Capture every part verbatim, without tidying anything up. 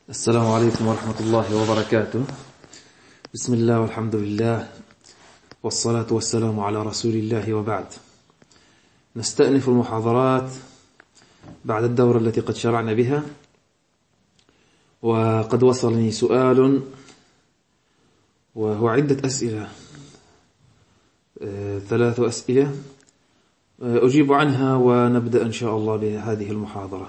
السلام عليكم ورحمة الله وبركاته. بسم الله والحمد لله والصلاة والسلام على رسول الله، وبعد. نستأنف المحاضرات بعد الدورة التي قد شرعنا بها، وقد وصلني سؤال وهو عدة أسئلة، ثلاث أسئلة أجيب عنها ونبدأ إن شاء الله بهذه المحاضرة.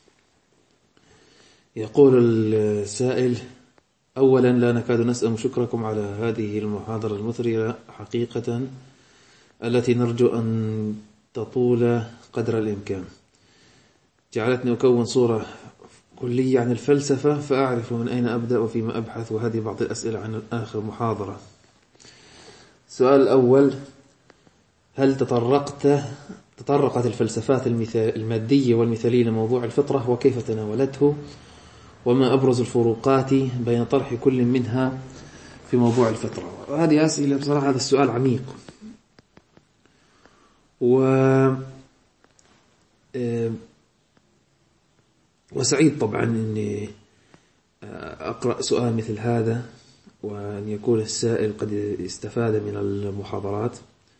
يقول السائل: أولا، لا نكاد نسأم شكركم على هذه المحاضرة المثرية حقيقة، التي نرجو أن تطول قدر الإمكان. جعلتني أكون صورة كلية عن الفلسفة، فأعرف من أين أبدأ وفيما أبحث، وهذه بعض الأسئلة عن آخر محاضرة. السؤال الأول: هل تطرقت تطرقت الفلسفات المادية والمثالية لموضوع الفطرة، وكيف تناولته؟ وما أبرز الفروقات بين طرح كل منها في موضوع الفطرة؟ هذه أسئلة بصراحة، هذا السؤال عميق، و وسعيد طبعا أني أقرأ سؤال مثل هذا، وأن يكون السائل قد استفاد من المحاضرات.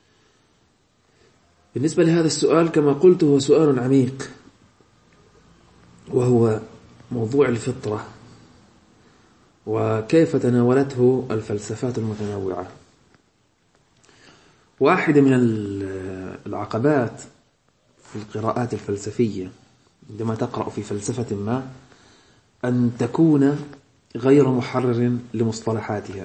بالنسبة لهذا السؤال، كما قلت، هو سؤال عميق، وهو موضوع الفطرة وكيف تناولته الفلسفات المتنوعة. واحدة من العقبات في القراءات الفلسفية عندما تقرأ في فلسفة ما أن تكون غير محرر لمصطلحاتها.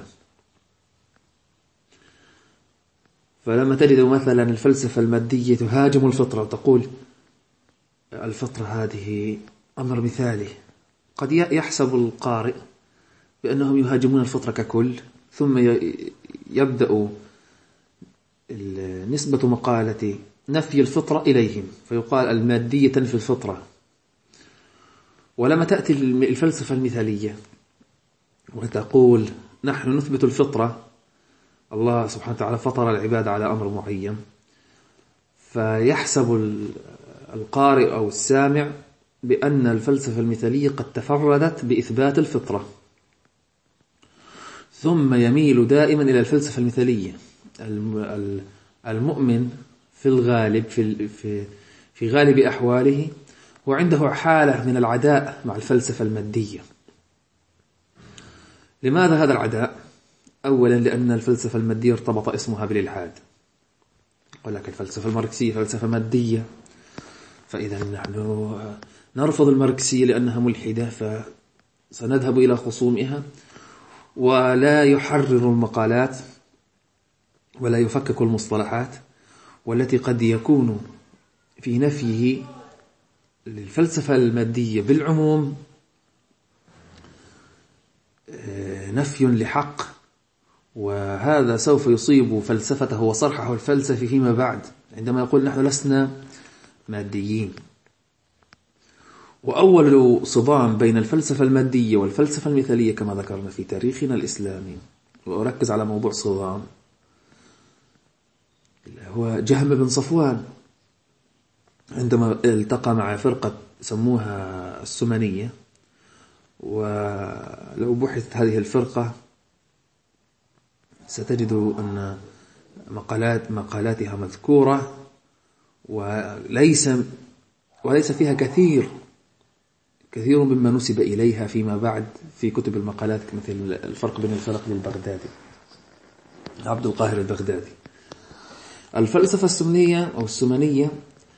فلما تجد مثلا الفلسفة المادية تهاجم الفطرة وتقول الفطرة هذه أمر مثالي، قد يحسب القارئ بأنهم يهاجمون الفطرة ككل، ثم يبدأ نسبة مقالة نفي الفطرة إليهم، فيقال المادية تنفي الفطرة. ولما تأتي الفلسفة المثالية وتقول نحن نثبت الفطرة، الله سبحانه وتعالى فطر العباد على أمر معين، فيحسب القارئ أو السامع بأن الفلسفة المثالية قد تفردت بإثبات الفطرة، ثم يميل دائما إلى الفلسفة المثالية. المؤمن في الغالب في في في غالب أحواله وعنده حالة من العداء مع الفلسفة المادية. لماذا هذا العداء؟ أولا، لأن الفلسفة المادية ارتبط اسمها بالإلحاد. يقول لك الفلسفة الماركسية فلسفة مادية، فإذا نحن نرفض الماركسية لأنها ملحدة، فسنذهب إلى خصومها، ولا يحرر المقالات ولا يفكك المصطلحات، والتي قد يكون في نفيه للفلسفة المادية بالعموم نفي لحق، وهذا سوف يصيب فلسفته وصرحه الفلسفي فيما بعد عندما يقول نحن لسنا ماديين. وأول صدام بين الفلسفة المادية والفلسفة المثالية كما ذكرنا في تاريخنا الإسلامي، وأركز على موضوع صدام، هو جهم بن صفوان عندما التقى مع فرقة سموها السمنية. ولو بحثت هذه الفرقة ستجد أن مقالات مقالاتها مذكورة، وليس وليس فيها كثير كثير مما نسب إليها فيما بعد في كتب المقالات، مثل الفرق بين الفرق للبغدادي، عبد القاهر البغدادي. الفلسفة السمنية أو السمنية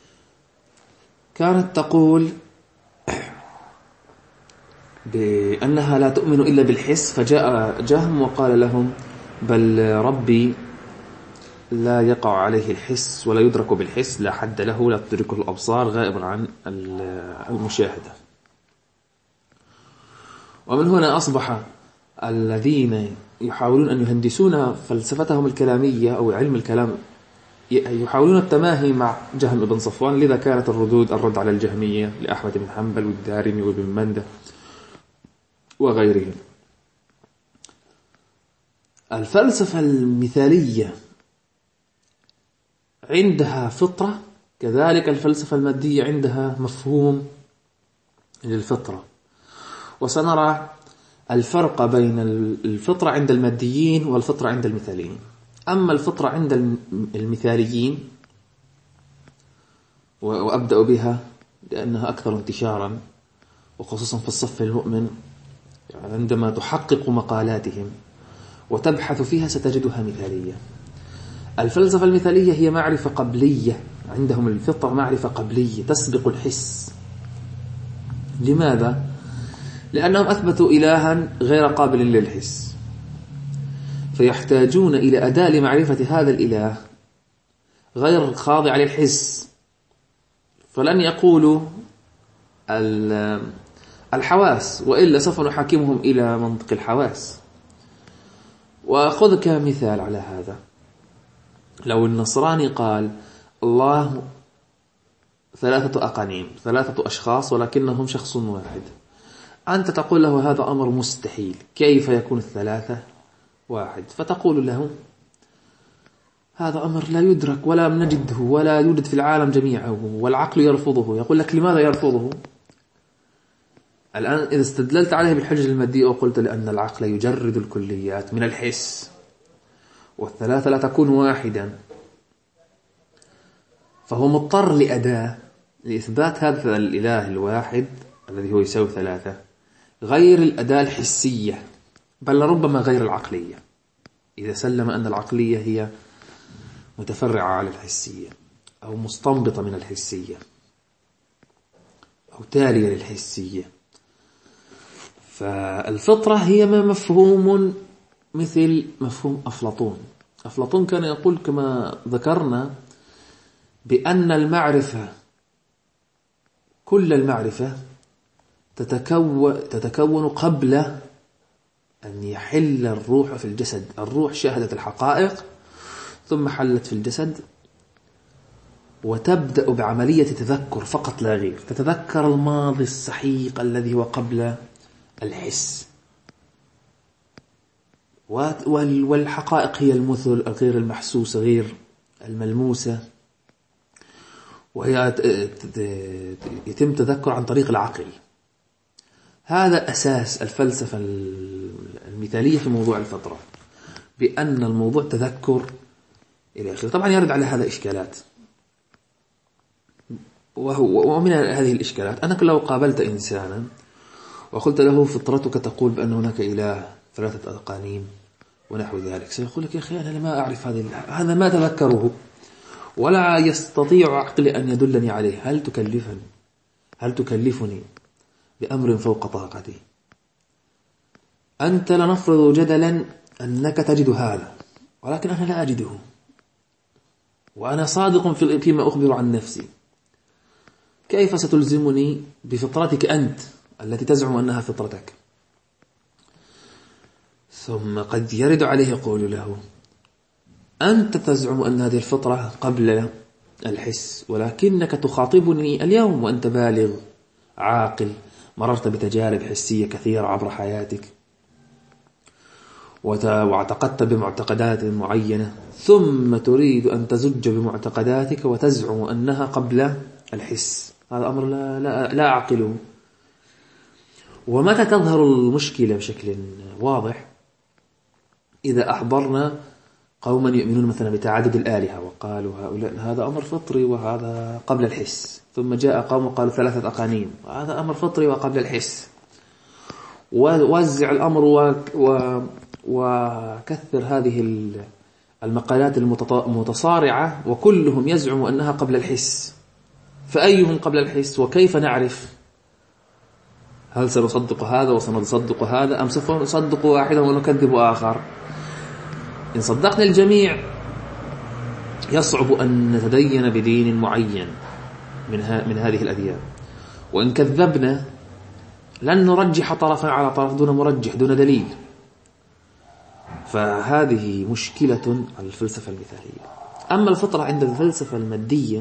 كانت تقول بأنها لا تؤمن إلا بالحس، فجاء جهم وقال لهم بل ربي لا يقع عليه الحس ولا يدرك بالحس، لا حد له، لا تدركه الأبصار، غائب عن المشاهدة. ومن هنا أصبح الذين يحاولون أن يهندسون فلسفتهم الكلامية أو علم الكلام يحاولون التماهي مع جهم بن صفوان، لذا كانت الردود الرد على الجهمية لأحمد بن حنبل والدارمي وابن مندة وغيرهم. الفلسفة المثالية عندها فطرة، كذلك الفلسفة المادية عندها مفهوم للفطرة، وسنرى الفرق بين الفطرة عند الماديين والفطرة عند المثاليين. أما الفطرة عند المثاليين، وأبدأ بها لأنها أكثر انتشارا وخصوصا في الصف المؤمن، يعني عندما تحقق مقالاتهم وتبحث فيها ستجدها مثالية. الفلسفة المثالية هي معرفة قبلية، عندهم الفطرة معرفة قبلية تسبق الحس. لماذا؟ لأنهم أثبتوا إلها غير قابل للحس، فيحتاجون إلى أداة لمعرفة هذا الإله غير خاضع للحس، فلن يقولوا الحواس، وإلا سوف نحاكمهم إلى منطق الحواس. وأخذ كمثال على هذا، لو النصراني قال الله ثلاثة أقانيم، ثلاثة أشخاص ولكنهم شخص واحد، أنت تقول له هذا أمر مستحيل، كيف يكون الثلاثة واحد؟ فتقول له هذا أمر لا يدرك ولا نجده ولا يوجد في العالم جميعه والعقل يرفضه. يقول لك لماذا يرفضه؟ الآن إذا استدللت عليه بالحجة المادية وقلت لأن العقل يجرد الكليات من الحس والثلاثة لا تكون واحدا، فهو مضطر لأداة لإثبات هذا الإله الواحد الذي هو يساوي ثلاثة غير الأداة الحسية، بل ربما غير العقلية، إذا سلم أن العقلية هي متفرعة على الحسية أو مستنبطة من الحسية أو تالية للحسية. فالفطرة هي ما مفهوم مثل مفهوم أفلاطون. أفلاطون كان يقول كما ذكرنا بأن المعرفة، كل المعرفة تتكون, تتكون قبل أن يحل الروح في الجسد. الروح شاهدت الحقائق ثم حلت في الجسد وتبدأ بعملية تذكر فقط لا غير، تتذكر الماضي السحيق الذي هو قبل الحس، والحقائق هي المثل غير المحسوسة غير الملموسة، وهي يتم تذكر عن طريق العقل. هذا أساس الفلسفة المثالية في موضوع الفطرة، بأن الموضوع تذكر إلى آخره. طبعا يرد على هذا إشكالات، وهو ومن هذه الإشكالات أنك لو قابلت إنسانا وقلت له فطرتك تقول بأن هناك إله ثلاثة أقانيم ونحو ذلك، سيقول لك يا أخي أنا ما أعرف هذا هذا ما تذكره ولا يستطيع عقلي أن يدلني عليه. هل تكلفني هل تكلفني بأمر فوق طاقتي؟ أنت لنفرض جدلا أنك تجد هذا ولكن أنا لا أجده، وأنا صادق فيما أخبر عن نفسي، كيف ستلزمني بفطرتك أنت التي تزعم أنها فطرتك؟ ثم قد يرد عليه يقول له أنت تزعم أن هذه الفطرة قبل الحس، ولكنك تخاطبني اليوم وأنت بالغ عاقل مررت بتجارب حسية كثيرة عبر حياتك واعتقدت بمعتقدات معينة، ثم تريد أن تزج بمعتقداتك وتزعم أنها قبل الحس. هذا أمر لا, لا, لا أعقله. ومتى تظهر المشكلة بشكل واضح؟ إذا أحضرنا قوما يؤمنون مثلا بتعدد الآلهة وقالوا هؤلاء هذا أمر فطري وهذا قبل الحس، ثم جاء قوم وقالوا ثلاثة أقانيم وهذا أمر فطري وقبل الحس، ووزع الأمر و... و... وكثر هذه المقالات المتصارعة وكلهم يزعم أنها قبل الحس، فأيهم قبل الحس؟ وكيف نعرف؟ هل سنصدق هذا وسنصدق هذا أم سوف نصدق واحدا ونكذب آخر؟ إن صدقنا الجميع يصعب أن نتدين بدين معين من, من هذه الأديان، وإن كذبنا لن نرجح طرفا على طرف دون مرجح دون دليل. فهذه مشكلة على الفلسفة المثالية. أما الفطرة عند الفلسفة المادية،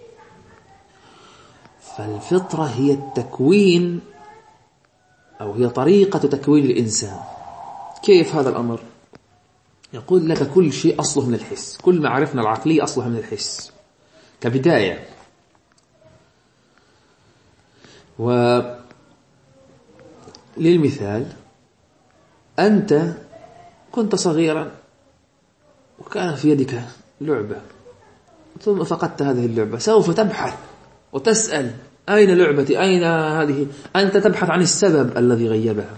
فالفطرة هي التكوين أو هي طريقة تكوين الإنسان. كيف هذا الأمر؟ يقول لك كل شيء أصله من الحس، كل معرفنا العقلية أصلها من الحس كبداية. و للمثال، أنت كنت صغيرا وكان في يدك لعبة ثم فقدت هذه اللعبة، سوف تبحث وتسأل أين لعبتي، أين هذه؟ أنت تبحث عن السبب الذي غيبها.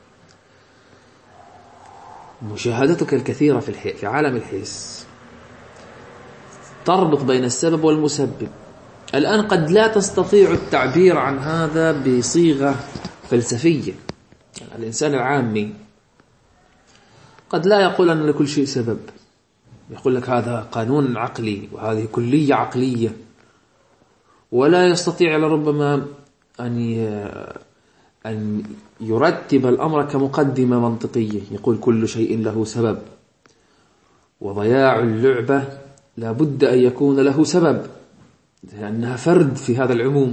مشاهدتك الكثيرة في الحي... في عالم الحس تربط بين السبب والمسبب. الآن قد لا تستطيع التعبير عن هذا بصيغة فلسفية. يعني الإنسان العامي قد لا يقول أن لكل شيء سبب، يقول لك هذا قانون عقلي وهذه كلية عقلية، ولا يستطيع لربما أن أن يرتب الأمر كمقدمة منطقية، يقول كل شيء له سبب، وضياع اللعبة لا بد أن يكون له سبب لأنها فرد في هذا العموم،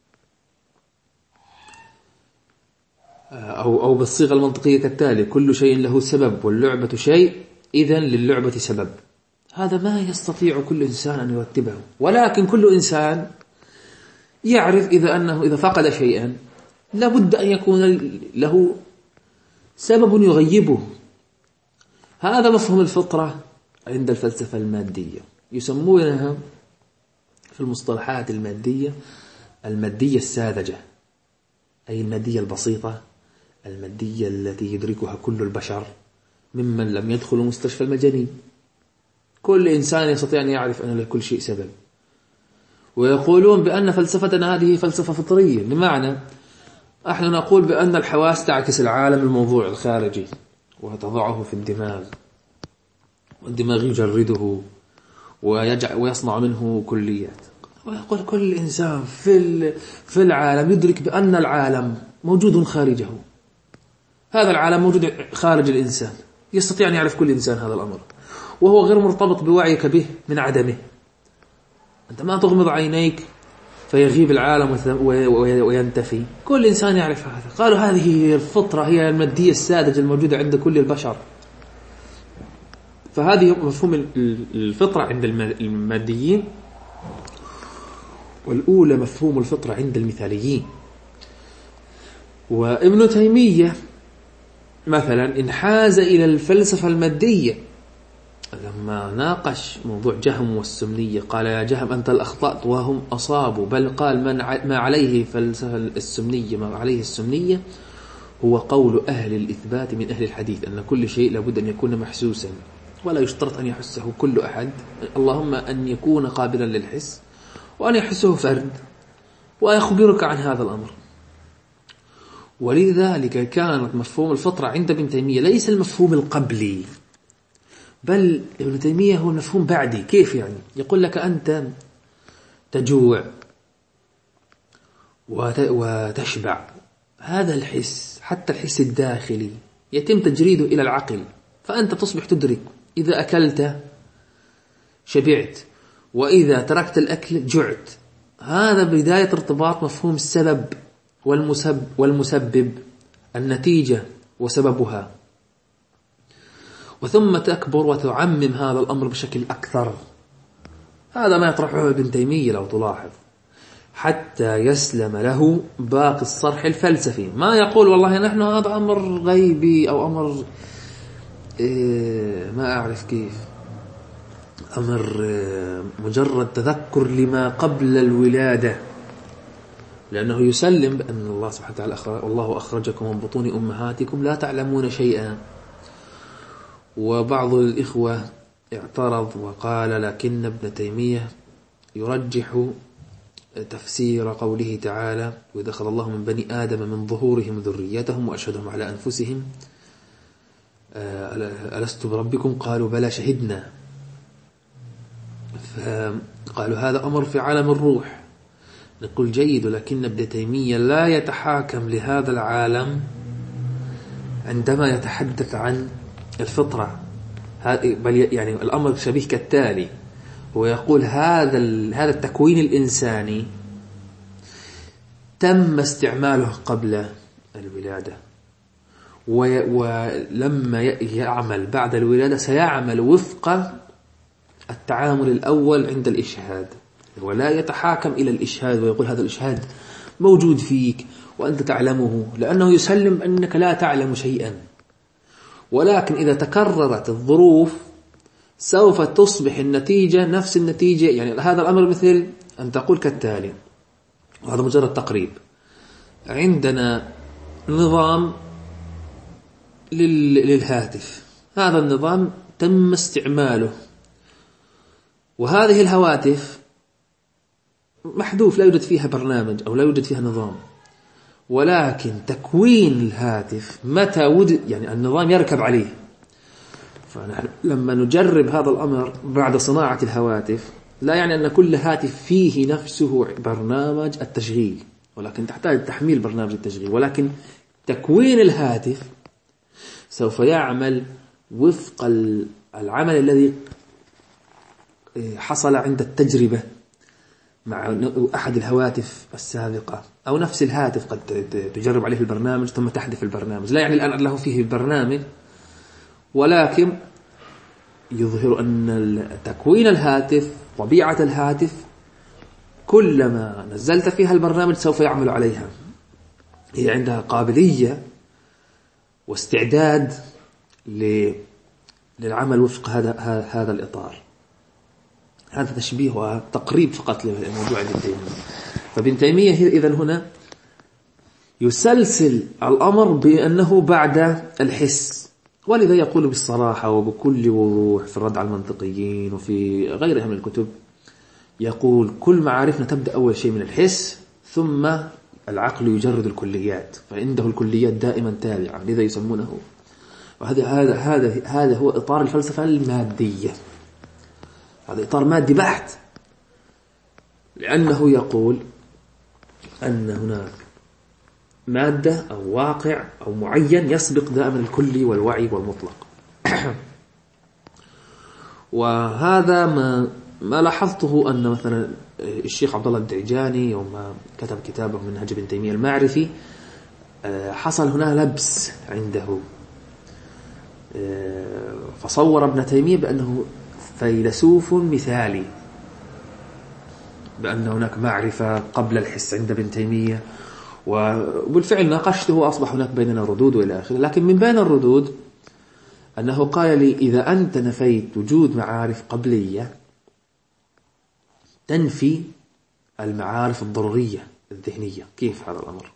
أو أو بالصيغة المنطقية كالتالي: كل شيء له سبب واللعبة شيء، إذن للعبة سبب. هذا ما يستطيع كل إنسان أن يرتبه، ولكن كل إنسان يعرف إذا أنه إذا فقد شيئا لابد أن يكون له سبب يغيبه. هذا مفهوم الفطرة عند الفلسفة المادية، يسمونها في المصطلحات المادية المادية الساذجة، أي المادية البسيطة، المادية التي يدركها كل البشر ممن لم يدخل مستشفى المجانين. كل إنسان يستطيع أن يعرف أن لكل شيء سبب، ويقولون بأن فلسفتنا هذه فلسفة فطرية، بمعنى نحن نقول بأن الحواس تعكس العالم الموضوع الخارجي وتضعه في الدماغ، والدماغ يجرده ويصنع منه كليات. ويقول كل إنسان في في العالم يدرك بأن العالم موجود خارجه، هذا العالم موجود خارج الإنسان، يستطيع أن يعرف كل إنسان هذا الأمر، وهو غير مرتبط بوعيك به من عدمه. أنت ما تغمض عينيك فيغيب العالم وينتفي، كل إنسان يعرف هذا. قالوا هذه هي الفطرة، هي المادية الساذجة الموجودة عند كل البشر. فهذه مفهوم الفطرة عند الماديين، والأولى مفهوم الفطرة عند المثاليين. وابن تيمية مثلا انحاز إلى الفلسفة المادية لما ناقش موضوع جهم والسمنية. قال يا جهم أنت الأخطأت وهم أصابوا، بل قال من ما عليه فلسفة السمنية ما عليه السمنية هو قول أهل الإثبات من أهل الحديث، أن كل شيء لابد أن يكون محسوسا ولا يشترط أن يحسه كل أحد، اللهم أن يكون قابلا للحس وأن يحسه فرد ويخبرك عن هذا الأمر. ولذلك كانت مفهوم الفطرة عند ابن تيمية ليس المفهوم القبلي، بل ابن تيمية هو المفهوم بعدي. كيف يعني؟ يقول لك أنت تجوع وتشبع، هذا الحس حتى الحس الداخلي يتم تجريده إلى العقل، فأنت تصبح تدرك إذا أكلت شبعت وإذا تركت الأكل جعت. هذا بداية ارتباط مفهوم السبب والمسبب, والمسبب النتيجة وسببها، وثم تكبر وتعمم هذا الأمر بشكل أكثر. هذا ما يطرحه ابن تيمية لو تلاحظ، حتى يسلم له باقي الصرح الفلسفي. ما يقول والله نحن هذا أمر غيبي أو أمر إيه ما أعرف كيف، أمر إيه مجرد تذكر لما قبل الولادة، لأنه يسلم بأن الله سبحانه وتعالى أخرج والله أخرجكم من بطون أمهاتكم لا تعلمون شيئا. وبعض الإخوة اعترض وقال لكن ابن تيمية يرجح تفسير قوله تعالى وإذا أخذ الله من بني آدم من ظهورهم ذريتهم وأشهدهم على أنفسهم ألست بربكم قالوا بلى شهدنا. فقالوا هذا أمر في عالم الروح. نقول جيد، لكن ابن تيمية لا يتحاكم لهذا العالم عندما يتحدث عن الفطرة، بل يعني الأمر شبيه كالتالي، هو يقول هذا هذا التكوين الإنساني تم استعماله قبل الولادة، ولما يعمل بعد الولادة سيعمل وفق التعامل الأول عند الإشهاد، ولا يتحاكم إلى الإشهاد ويقول هذا الإشهاد موجود فيك وأنت تعلمه، لأنه يسلم أنك لا تعلم شيئا. ولكن إذا تكررت الظروف سوف تصبح النتيجة نفس النتيجة. يعني هذا الأمر مثل أن تقول كالتالي، وهذا مجرد تقريب: عندنا نظام للهاتف، هذا النظام تم استعماله، وهذه الهواتف محذوف لا يوجد فيها برنامج أو لا يوجد فيها نظام، ولكن تكوين الهاتف متى وجد يعني النظام يركب عليه. فنحن لما نجرب هذا الأمر بعد صناعة الهواتف لا يعني أن كل هاتف فيه نفسه برنامج التشغيل، ولكن تحتاج تحميل برنامج التشغيل، ولكن تكوين الهاتف سوف يعمل وفق العمل الذي حصل عند التجربة مع أحد الهواتف السابقة، أو نفس الهاتف قد تجرب عليه البرنامج ثم تحذف البرنامج. لا يعني الآن له فيه البرنامج، ولكن يظهر أن تكوين الهاتف طبيعة الهاتف كلما نزلت فيها البرنامج سوف يعمل عليها. هي عندها قابلية واستعداد للعمل وفق هذا هذا الإطار. هذا تشبيه وتقريب فقط لموضوع ابن تيمية. فابن تيمية إذن هنا يسلسل الأمر بأنه بعد الحس، ولذا يقول بالصراحة وبكل وضوح في الرد على المنطقيين وفي غيرها من الكتب، يقول كل معارفنا تبدأ أول شيء من الحس، ثم العقل يجرد الكليات، فعنده الكليات دائما تابعة، لذا يسمونه. وهذا هذا هذا هذا هو إطار الفلسفة المادية. هذا إطار مادي بحت، لأنه يقول أن هناك مادة أو واقع أو معين يسبق دائما الكلي والوعي والمطلق. وهذا ما ما لاحظته أن مثلا الشيخ عبد الله الدعجاني يوم كتب كتابه منهج ابن تيمية المعرفي حصل هنا لبس عنده، فصور ابن تيمية بأنه فيلسوف مثالي، بأن هناك معرفة قبل الحس عند ابن تيمية. وبالفعل ناقشته وأصبح هناك بيننا ردود وإلى آخره. لكن من بين الردود أنه قال لي إذا أنت نفيت وجود معارف قبلية تنفي المعارف الضرورية الذهنية. كيف هذا الأمر؟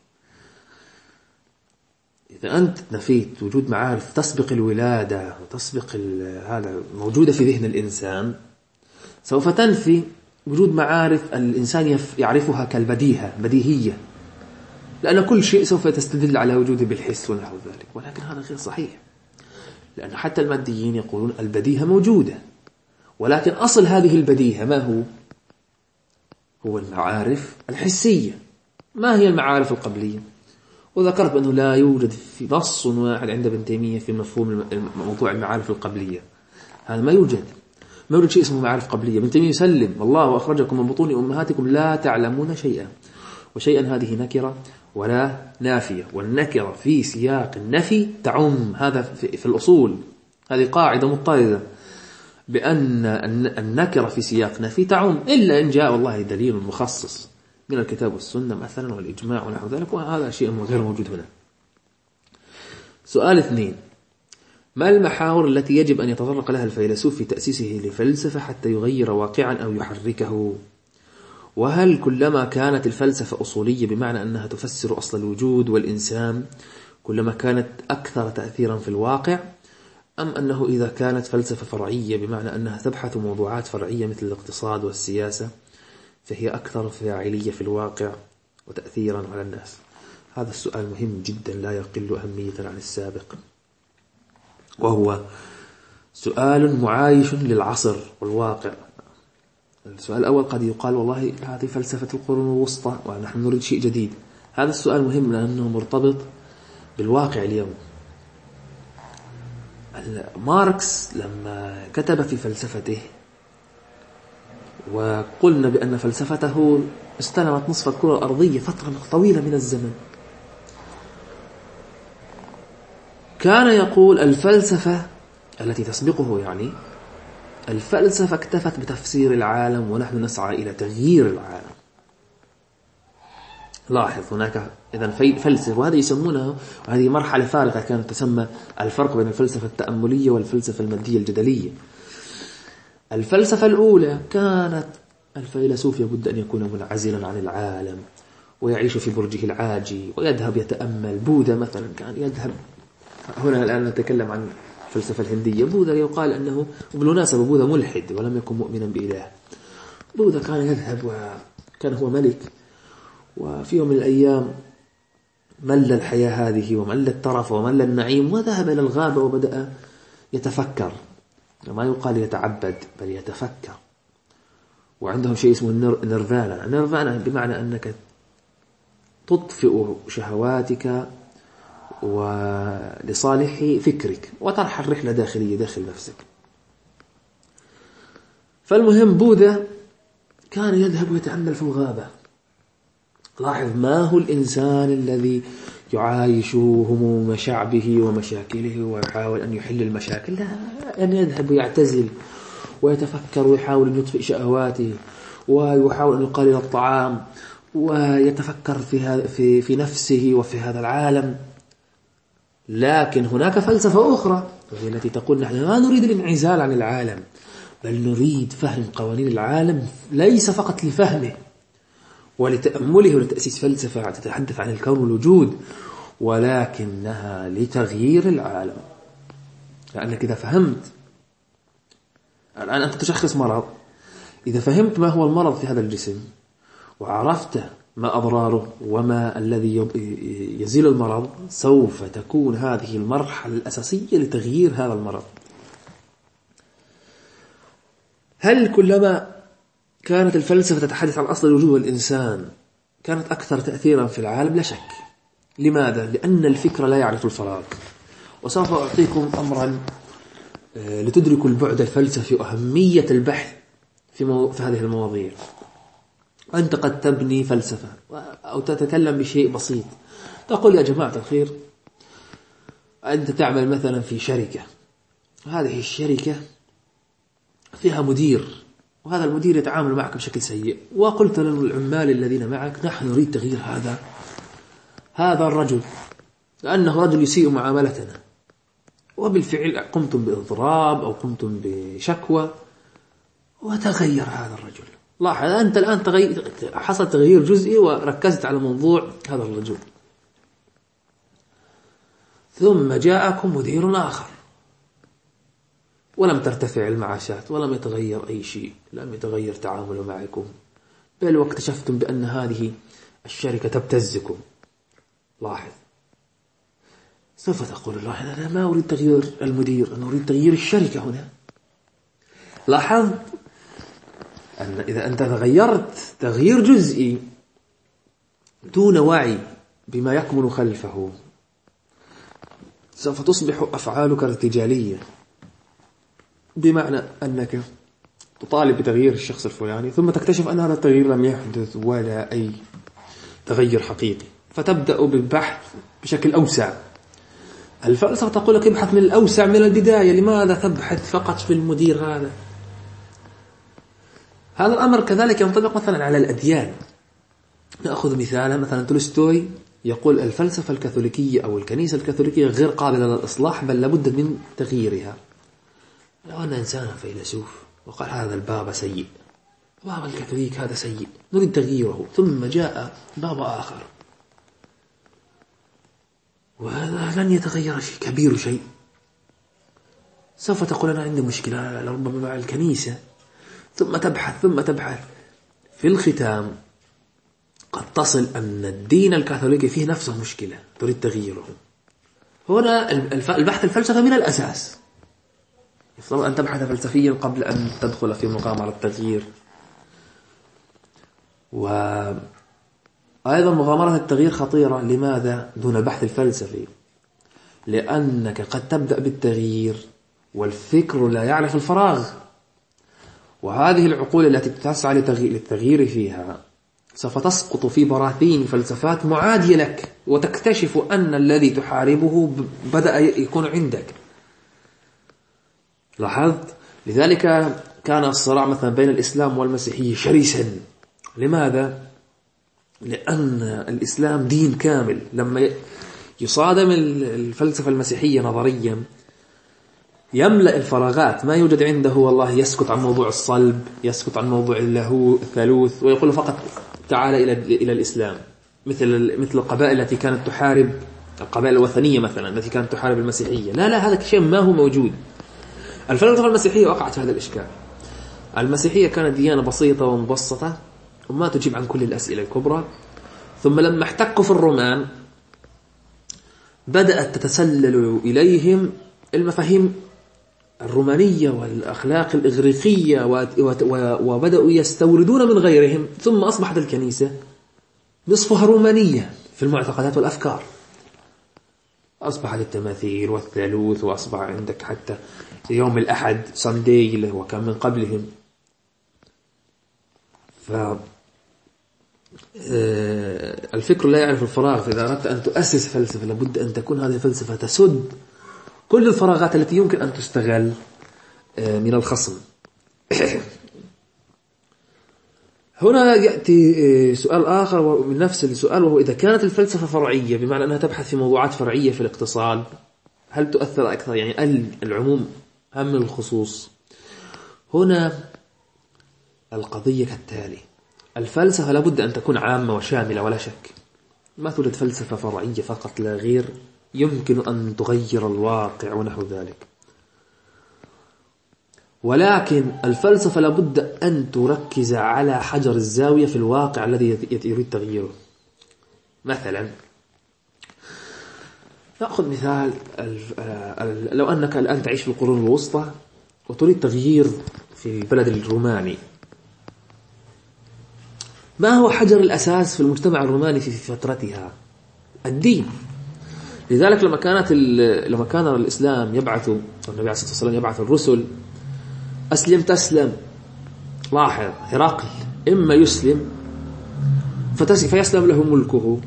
إذا أنت نفيت وجود معارف تسبق الولادة وتسبق هذا موجودة في ذهن الإنسان، سوف تنفي وجود معارف الإنسان يعرفها كالبديهة بديهية، لأن كل شيء سوف تستدل على وجوده بالحس ونحو ذلك. ولكن هذا غير صحيح، لأن حتى الماديين يقولون البديهة موجودة، ولكن أصل هذه البديهة ما هو؟ هو المعارف الحسية. ما هي المعارف القبلية؟ وذكرت بأنه لا يوجد في نص واحد عند ابن تيمية في مفهوم موضوع المعارف القبلية. هذا ما يوجد، ما يوجد شيء اسمه معارف قبلية. ابن تيمية يسلم الله أخرجكم من بطون أمهاتكم لا تعلمون شيئا، وشيئا هذه نكرة ولا نافية، والنكرة في سياق النفي تعم. هذا في الأصول هذه قاعدة مضطردة، بأن النكرة في سياق نفي تعم، إلا إن جاء والله دليل مخصص من الكتاب والسنة مثلا والإجماع ونحو ذلك، وهذا شيء غير موجود هنا. سؤال اثنين: ما المحاور التي يجب أن يتطرق لها الفيلسوف في تأسيسه لفلسفة حتى يغير واقعا أو يحركه؟ وهل كلما كانت الفلسفة أصولية بمعنى أنها تفسر أصل الوجود والإنسان كلما كانت أكثر تأثيرا في الواقع، أم أنه إذا كانت فلسفة فرعية بمعنى أنها تبحث موضوعات فرعية مثل الاقتصاد والسياسة فهي أكثر فاعلية في الواقع وتأثيرا على الناس؟ هذا السؤال مهم جدا لا يقل أهمية عن السابق، وهو سؤال معايش للعصر والواقع. السؤال الأول قد يقال والله هذه فلسفة القرون الوسطى ونحن نريد شيء جديد. هذا السؤال مهم لأنه مرتبط بالواقع اليوم. ماركس لما كتب في فلسفته وقلنا بأن فلسفته استلمت نصف الكرة الأرضية فترة طويلة من الزمن، كان يقول الفلسفة التي تسبقه يعني الفلسفة اكتفت بتفسير العالم ونحن نسعى إلى تغيير العالم. لاحظ هناك إذن فلسفة، وهذه يسمونها، وهذه مرحلة فارقة كانت تسمى الفرق بين الفلسفة التأملية والفلسفة المادية الجدلية. الفلسفة الأولى كانت الفيلسوف يبد أن يكون منعزلا عن العالم ويعيش في برجه العاجي ويذهب يتأمل. بوذا مثلا كان يذهب، هنا الآن نتكلم عن الفلسفة الهندية. بوذا يقال أنه، وبالمناسبة بوذا ملحد ولم يكن مؤمنا بإله. بوذا كان يذهب وكان هو ملك، وفي يوم من الأيام مل الحياة هذه ومل الترف ومل النعيم، وذهب إلى الغابة وبدأ يتفكر. ما يقال يتعبد بل يتفكر. وعندهم شيء اسمه النيرفانا. النيرفانا بمعنى أنك تطفئ شهواتك ولصالح فكرك وترحل رحلة داخلية داخل نفسك. فالمهم بوذا كان يذهب ويتأمل في الغابة. لاحظ ما هو الإنسان الذي يعايش هموم شعبه ومشاكله ويحاول أن يحل المشاكل، لا، أن يذهب ويعتزل ويتفكر ويحاول أن يطفئ شهواته ويحاول أن يقلل الطعام ويتفكر في في في نفسه وفي هذا العالم. لكن هناك فلسفة أخرى وهي التي تقول نحن لا نريد الانعزال عن العالم، بل نريد فهم قوانين العالم ليس فقط لفهمه ولتأمله ولتأسيس فلسفة تتحدث عن الكون والوجود، ولكنها لتغيير العالم. لأنك إذا فهمت الآن أنت تشخص مرض، إذا فهمت ما هو المرض في هذا الجسم وعرفت ما أضراره وما الذي يزيل المرض، سوف تكون هذه المرحلة الأساسية لتغيير هذا المرض. هل كلما كانت الفلسفة تتحدث عن أصل الوجود والإنسان كانت أكثر تأثيرا في العالم؟ لا شك. لماذا؟ لأن الفكر لا يعرف الفراغ. وسوف أعطيكم أمرا لتدركوا البعد الفلسفي وأهمية البحث في, مو... في هذه المواضيع. أنت قد تبني فلسفة أو تتكلم بشيء بسيط، تقول يا جماعة الخير أنت تعمل مثلا في شركة، وهذه الشركة فيها مدير، وهذا المدير يتعامل معك بشكل سيء، وقلت للعمال الذين معك نحن نريد تغيير هذا هذا الرجل لأنه رجل يسيء معاملتنا. وبالفعل قمتم بإضراب أو قمتم بشكوى وتغير هذا الرجل. لاحظ أنت الآن تغير، حصل تغيير جزئي وركزت على موضوع هذا الرجل. ثم جاءكم مدير آخر ولم ترتفع المعاشات ولم يتغير أي شيء، لم يتغير تعامله معكم، بل واكتشفتم بأن هذه الشركة تبتزكم. لاحظ، سوف تقول الله أنا ما أريد تغيير المدير، أنا أريد تغيير الشركة هنا. لاحظت أن إذا أنت تغيرت تغيير جزئي دون وعي بما يكمن خلفه، سوف تصبح أفعالك ارتجالية، بمعنى أنك تطالب بتغيير الشخص الفلاني ثم تكتشف أن هذا التغيير لم يحدث ولا أي تغير حقيقي، فتبدأ بالبحث بشكل أوسع. الفلسفة تقول لك ابحث من الأوسع من البداية. لماذا تبحث فقط في المدير هذا؟ هذا الأمر كذلك ينطبق مثلا على الأديان. نأخذ مثالا، مثلا تولستوي يقول الفلسفة الكاثوليكية أو الكنيسة الكاثوليكية غير قابلة للإصلاح بل لابد من تغييرها. لو أن إنسانا فيلسوف وقال هذا البابا سيء، بابا الكاثوليك هذا سيء، نريد تغييره، ثم جاء بابا آخر وهذا لن يتغير شيء كبير شيء، سوف تقول أنا عندي مشكلة ربما مع الكنيسة، ثم تبحث ثم تبحث. في الختام قد تصل أن الدين الكاثوليكي فيه نفسه مشكلة تريد تغييره. هنا البحث الفلسفي من الأساس يفترض أن تبحث فلسفيا قبل أن تدخل في مغامرة التغيير. وأيضا مغامرة التغيير خطيرة. لماذا؟ دون البحث الفلسفي، لأنك قد تبدأ بالتغيير والفكر لا يعرف الفراغ، وهذه العقول التي تسعى للتغيير فيها سوف تسقط في براثين فلسفات معادية لك، وتكتشف أن الذي تحاربه بدأ يكون عندك. لاحظت؟ لذلك كان الصراع مثلا بين الإسلام والمسيحية شرسا. لماذا؟ لأن الإسلام دين كامل. لما يصادم الفلسفة المسيحية نظريا يملأ الفراغات، ما يوجد عنده والله يسكت عن موضوع الصلب، يسكت عن موضوع اللاهوت الثالوث، ويقول فقط تعال إلى إلى الإسلام، مثل مثل القبائل التي كانت تحارب، القبائل الوثنية مثلا التي كانت تحارب المسيحية. لا لا، هذا شيء ما هو موجود. الفلسفة المسيحية وقعت في هذا الإشكال. المسيحية كانت ديانة بسيطة ومبسطة وما تجيب عن كل الأسئلة الكبرى، ثم لما احتكوا في الرومان بدأت تتسلل إليهم المفاهيم الرومانية والأخلاق الإغريقية، وبدأوا يستوردون من غيرهم، ثم أصبحت الكنيسة نصفها رومانية في المعتقدات والأفكار. أصبحت التماثيل والثالوث، وأصبح عندك حتى يوم الأحد ساندي اللي هو كان من قبلهم. ف الفكر لا يعرف الفراغ، فإذا أردت أن تؤسس فلسفة لابد أن تكون هذه الفلسفة تسد كل الفراغات التي يمكن أن تستغل من الخصم. هنا يأتي سؤال آخر من نفس السؤال، وهو إذا كانت الفلسفة فرعية بمعنى أنها تبحث في موضوعات فرعية في الاقتصاد، هل تؤثر أكثر؟ يعني العموم أم من الخصوص؟ هنا القضية كالتالي: الفلسفة لابد أن تكون عامة وشاملة ولا شك، ما توجد فلسفة فرعية فقط لا غير يمكن أن تغير الواقع ونحو ذلك. ولكن الفلسفة لابد أن تركز على حجر الزاوية في الواقع الذي يريد تغييره. مثلا نأخذ مثال، لو أنك الآن تعيش في القرون الوسطى وتريد تغيير في البلد الروماني، ما هو حجر الأساس في المجتمع الروماني في فترتها؟ الدين. لذلك لما كانت لما كان الإسلام يبعث، النبي عليه الصلاة والسلام يبعث الرسل، أسلم تسلم. لاحظ، هرقل إما يسلم فيسلم له ملكه،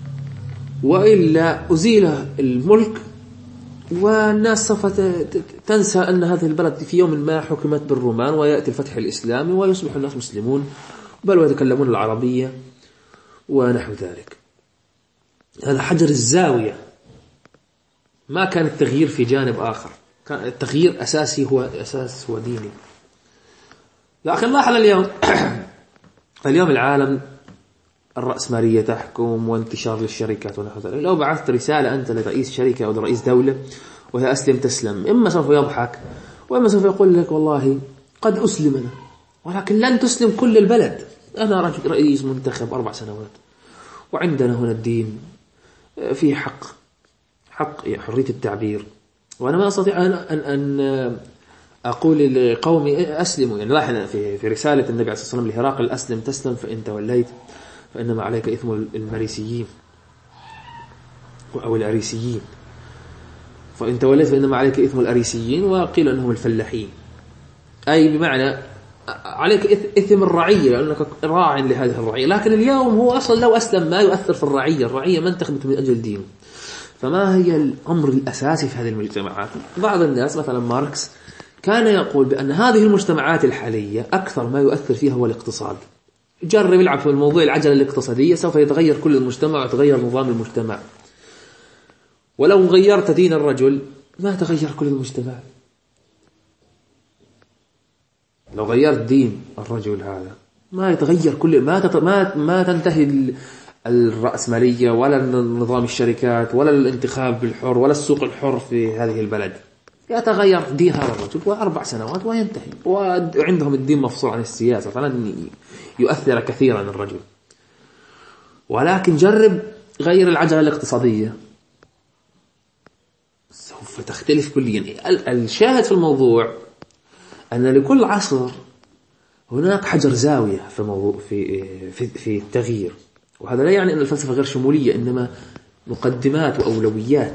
وإلا أزيل الملك والناس سوف تنسى أن هذه البلد في يوم ما حكمت بالرومان، ويأتي الفتح الإسلامي ويصبح الناس مسلمون بل ويتكلمون العربية ونحو ذلك. هذا حجر الزاوية. ما كان التغيير في جانب آخر، كان التغيير أساسي هو أساس هو ديني. لكن لاحظ اليوم اليوم العالم الرأسمالية تحكم وانتشار للشركات ونحو ذلك. لو بعثت رسالة أنت لرئيس شركة أو لرئيس دولة وهي أسلم تسلم، إما سوف يضحك وإما سوف يقول لك والله قد أسلم أنا، ولكن لن تسلم كل البلد. أنا رجل رئيس منتخب أربع سنوات، وعندنا هنا الدين فيه حق حق حرية التعبير، وأنا ما أستطيع أن أن أن أقول لقومي أسلموا. يعني لاحظ في في رسالة النبي عليه الصلاة والسلام لهرقل: أسلم تسلم، فإن توليت فإنما عليك إثم المريسيين أو الأريسيين، فإن توليت فإنما عليك إثم الأريسيين، وقيل أنهم الفلاحين، أي بمعنى عليك إثم الرعية لأنك راع لهذه الرعية. لكن اليوم هو أصلا لو أسلم ما يؤثر في الرعية، الرعية ما انتخبت من أجل دين. فما هي الأمر الأساسي في هذه المجتمعات؟ بعض الناس مثلا ماركس كان يقول بأن هذه المجتمعات الحالية أكثر ما يؤثر فيها هو الاقتصاد. جرب يلعب في الموضوع العجلة الاقتصادية سوف يتغير كل المجتمع ويتغير نظام المجتمع. ولو غيرت دين الرجل ما تغير كل المجتمع. لو غيرت دين الرجل هذا ما يتغير كل ما تط... ما ما تنتهي الرأسمالية ولا نظام الشركات ولا الانتخاب الحر ولا السوق الحر في هذه البلد. يتغير دين هذا الرجل وأربع سنوات وينتهي، وعندهم الدين مفصول عن السياسة، فلن يؤثر كثيرا الرجل. ولكن جرب غير العجلة الاقتصادية سوف تختلف كليا. الشاهد في الموضوع أن لكل عصر هناك حجر زاوية في موضوع في في في التغيير، وهذا لا يعني أن الفلسفة غير شمولية، إنما مقدمات وأولويات.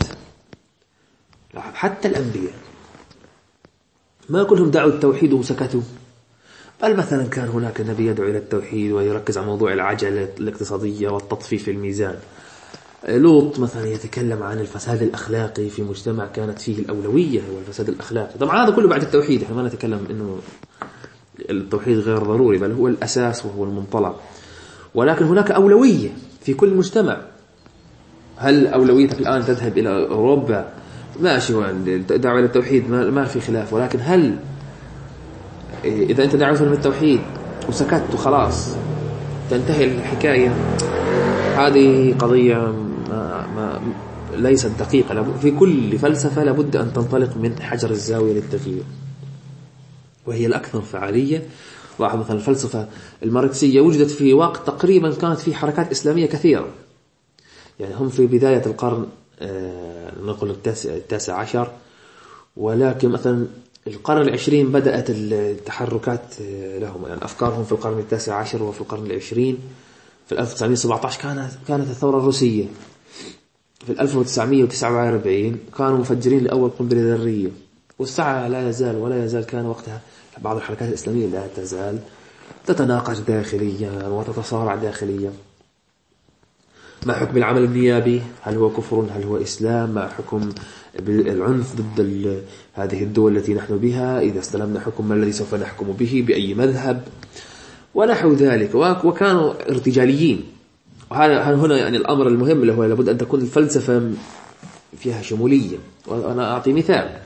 حتى الأنبياء ما كلهم دعوا التوحيد وسكتوا، بل مثلا كان هناك نبي يدعو إلى التوحيد ويركز على موضوع العجلة الاقتصادية والتطفيف في الميزان. لوط مثلا يتكلم عن الفساد الأخلاقي في مجتمع كانت فيه الأولوية هو الفساد الأخلاقي. طبعا هذا كله بعد التوحيد، احنا ما نتكلم إنه التوحيد غير ضروري، بل هو الأساس وهو المنطلق. ولكن هناك أولوية في كل مجتمع. هل أولويتك الآن تذهب إلى أوروبا؟ ماشي، دعوة إلى التوحيد ما في خلاف، ولكن هل إذا أنت دعوت من التوحيد وسكت وخلاص تنتهي الحكاية؟ هذه قضية ما ما ليست دقيقة. في كل فلسفة لابد أن تنطلق من حجر الزاوية للتغيير، وهي الأكثر فعالية. لاحظ مثلا الفلسفة الماركسية وجدت في وقت تقريبا كانت في حركات إسلامية كثيرة، يعني هم في بداية القرن آه نقول التاسع, التاسع عشر، ولكن مثلا القرن العشرين بدأت التحركات لهم، يعني أفكارهم في القرن التاسع عشر وفي القرن العشرين. في ألف وتسعمائة وسبعة عشر كانت كانت الثورة الروسية. في ألف وتسعمائة وتسعة وأربعين كانوا مفجرين لأول قنبلة ذرية، والساعة لا يزال ولا يزال كان وقتها بعض الحركات الإسلامية لا تزال تتناقش داخليا وتتصارع داخليا. ما حكم العمل النيابي؟ هل هو كفر؟ هل هو إسلام؟ ما حكم العنف ضد هذه الدول التي نحن بها؟ إذا استلمنا حكم ما الذي سوف نحكم به؟ بأي مذهب؟ ونحو ذلك. وكانوا ارتجاليين. وهذا هنا يعني الأمر المهم اللي هو لابد أن تكون الفلسفة فيها شمولية. وأنا أعطي مثال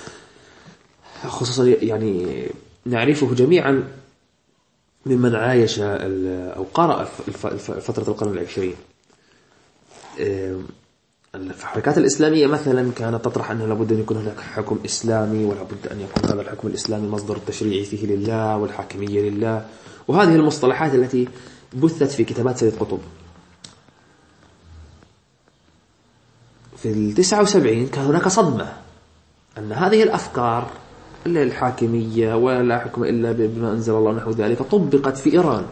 خصوصا يعني نعرفه جميعا ممن عايش أو قرأ فترة القرن العشرين. الحركات الإسلامية مثلا كانت تطرح أنه لابد أن يكون هناك حكم إسلامي، ولابد أن يكون هذا الحكم الإسلامي مصدر التشريع فيه لله والحاكمية لله، وهذه المصطلحات التي بثت في كتابات سيد قطب. في التسعة وسبعين كان هناك صدمة أن هذه الأفكار الحاكمية ولا حكم إلا بما أنزل الله نحو ذلك طبقت في إيران،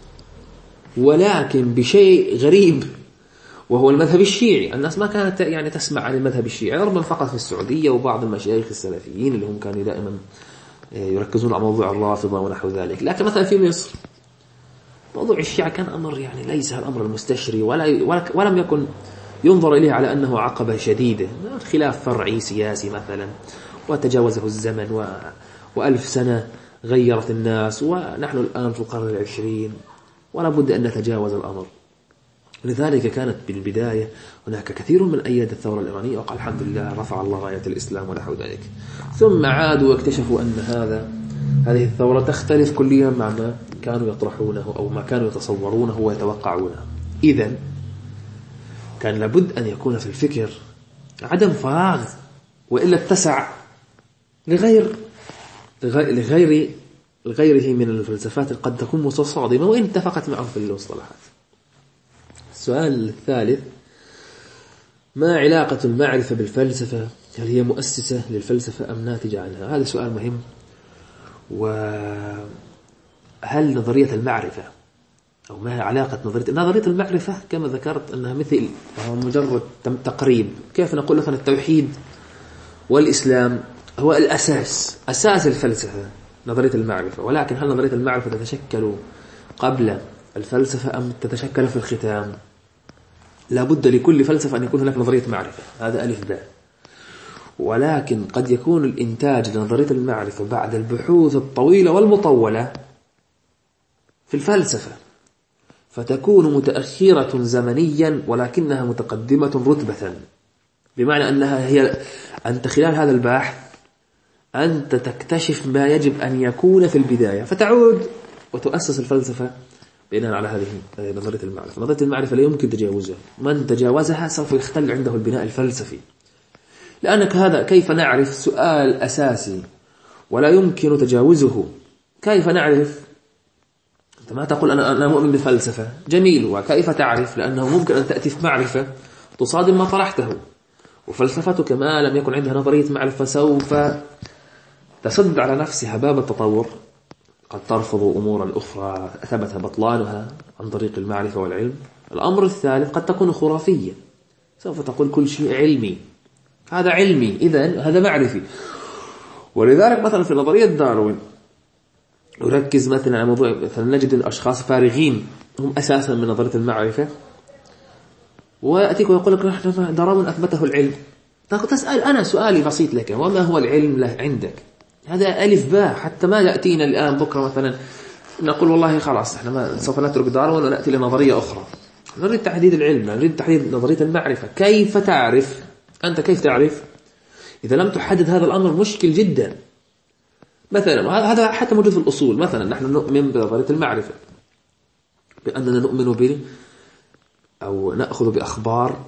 ولكن بشيء غريب وهو المذهب الشيعي. الناس ما كانت يعني تسمع عن المذهب الشيعي، ربما فقط في السعودية وبعض المشايخ السلفيين اللي هم كانوا دائما يركزون على موضوع الرافضة ونحو ذلك. لكن مثلا في مصر موضوع الشيعة كان أمر يعني ليس الأمر المستشري، ولا ولم يكن ينظر إليه على أنه عقبة شديدة، خلاف فرعي سياسي مثلا وتجاوزه الزمن و... وألف سنة غيرت الناس، ونحن الآن في القرن العشرين ولا بد أن نتجاوز الأمر. لذلك كانت بالبداية هناك كثير من أياد الثورة الإيرانية وقال الحمد لله رفع الله راية الإسلام ونحو ذلك. ثم عادوا واكتشفوا أن هذا هذه الثورة تختلف كليا مع ما كانوا يطرحونه أو ما كانوا يتصورونه ويتوقعونه. إذن كان لابد أن يكون في الفكر عدم فراغ، وإلا اتسع لغير لغير لغيره من الفلسفات قد تكون متصادمة وإن اتفقت معه في المصطلحات. السؤال الثالث: ما علاقة المعرفة بالفلسفة؟ هل هي مؤسسة للفلسفة أم ناتجة عنها؟ هذا سؤال مهم. وهل نظرية المعرفة أو ما هي علاقة نظرية نظرية المعرفة كما ذكرت أنها مثل مجرد تقريب. كيف نقول مثلا التوحيد والإسلام هو الأساس أساس الفلسفة نظرية المعرفة، ولكن هل نظرية المعرفة تتشكل قبل الفلسفة أم تتشكل في الختام؟ لابد لكل فلسفة أن يكون هناك نظرية معرفة، هذا ألف باء. ولكن قد يكون الإنتاج لنظرية المعرفة بعد البحوث الطويلة والمطولة في الفلسفة، فتكون متأخرة زمنيا ولكنها متقدمة رتبة، بمعنى أنها هي أنت خلال هذا البحث أنت تكتشف ما يجب أن يكون في البداية، فتعود وتؤسس الفلسفة بناء على هذه نظرية المعرفة. نظرية المعرفة لا يمكن تجاوزها، من تجاوزها سوف يختل عنده البناء الفلسفي، لأنك هذا كيف نعرف سؤال أساسي ولا يمكن تجاوزه. كيف نعرف؟ أنت ما تقول أنا أنا مؤمن بالفلسفة، جميل، وكيف تعرف؟ لأنه ممكن أن تأتي في معرفة تصادم ما طرحته، وفلسفتك ما لم يكن عندها نظرية معرفة سوف تسد على نفسها باب التطور، قد ترفض أمورا أخرى ثبت بطلانها عن طريق المعرفة والعلم. الأمر الثالث قد تكون خرافية، سوف تقول كل شيء علمي، هذا علمي إذن هذا معرفي. ولذلك مثلا في نظرية داروين نركز مثلا على موضوع مثلا نجد الأشخاص فارغين هم أساسا من نظرية المعرفة، وأتيك ويقول لك نحن داروين أثبته العلم. تسأل أنا سؤالي بسيط لك، وما هو العلم له عندك؟ هذا ألف باء، حتى ما يأتينا الآن بكرة مثلا نقول والله خلاص احنا ما سوف نترك داروين ونأتي لنظرية أخرى. نريد تحديد العلم، نريد تحديد نظرية المعرفة. كيف تعرف أنت؟ كيف تعرف إذا لم تحدد هذا الأمر؟ مشكل جدا. مثلا هذا حتى موجود في الأصول. مثلا نحن نؤمن بنظرية المعرفة بأننا نؤمن به أو نأخذ بأخبار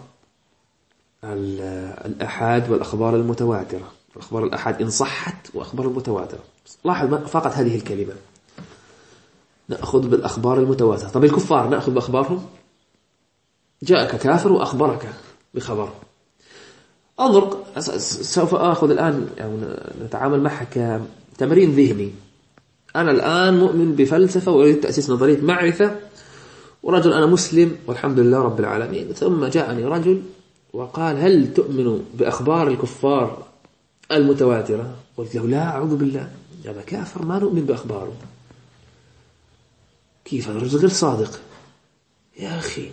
الأحاد والأخبار المتواترة. أخبار الأحاد إن صحت وأخبار المتواترة. لاحظ فقط هذه الكلمة، نأخذ بالأخبار المتواترة. طب الكفار نأخذ بأخبارهم؟ جاءك كافر وأخبرك بخبر. انظر، سوف أخذ الآن يعني نتعامل معها كتمرين ذهني. أنا الآن مؤمن بفلسفة وأريد تأسيس نظرية معرفة، ورجل أنا مسلم والحمد لله رب العالمين، ثم جاءني رجل وقال هل تؤمن بأخبار الكفار المتواترة؟ قلت له لا، أعوذ بالله، هذا كافر ما نؤمن بأخباره. كيف؟ هذا الرجل غير صادق يا أخي.